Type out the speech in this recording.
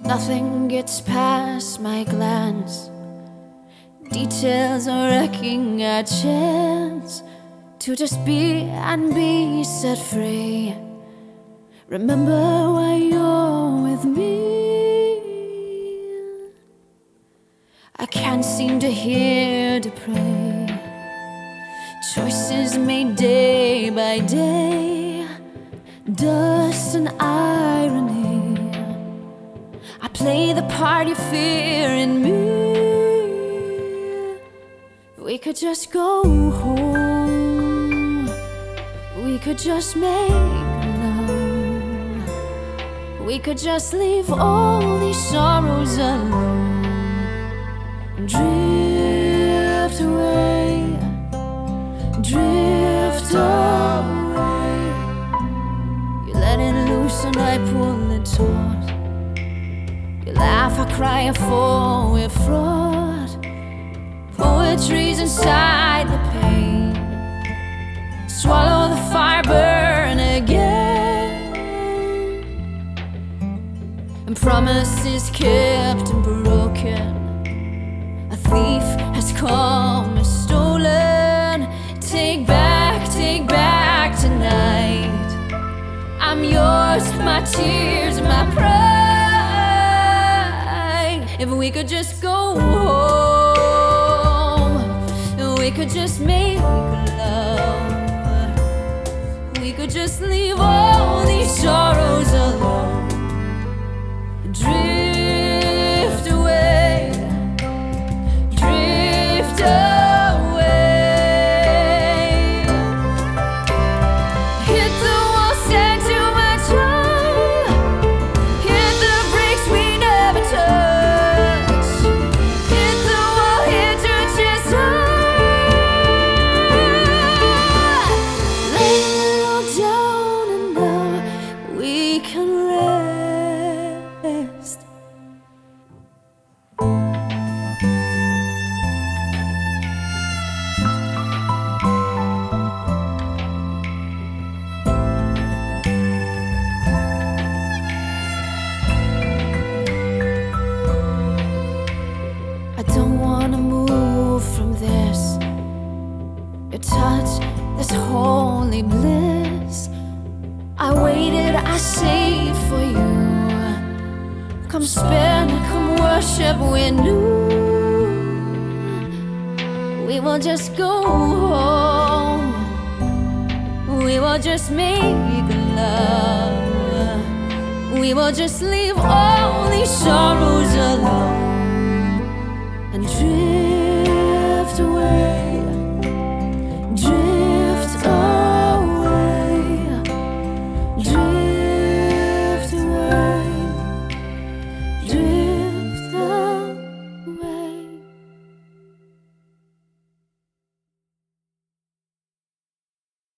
Nothing gets past my glance. Details are wrecking our chance to just be and be set free. Remember why you're with me. I can't seem to hear to pray. Choices made day by day, dust and irony. I play the part you fear in me. We could just go home. We could just make love. We could just leave all these sorrows alone. Drift away, drift away. You let it loose and I pull it taut. You laugh, I cry, I fall, we're fraught. Poetry's inside the pain. Swallow the fire, burn again. And promises kept and broken. A thief has come and stolen. Take back tonight. I'm yours, my tears, my pride. If we could just go home, we could just make love. We could just leave all these sorrows alone. Drift away, drift away. Hit the wall, stand to my tongue. Hit the brakes we never touch. Hit the wall, hit your chest high. Lay it all down and now we can rest. I don't wanna move from this. Your touch, this holy bliss. I waited, I saved for you. Come spend, come worship, we're new. We will just go home. We will just make love. We will just leave all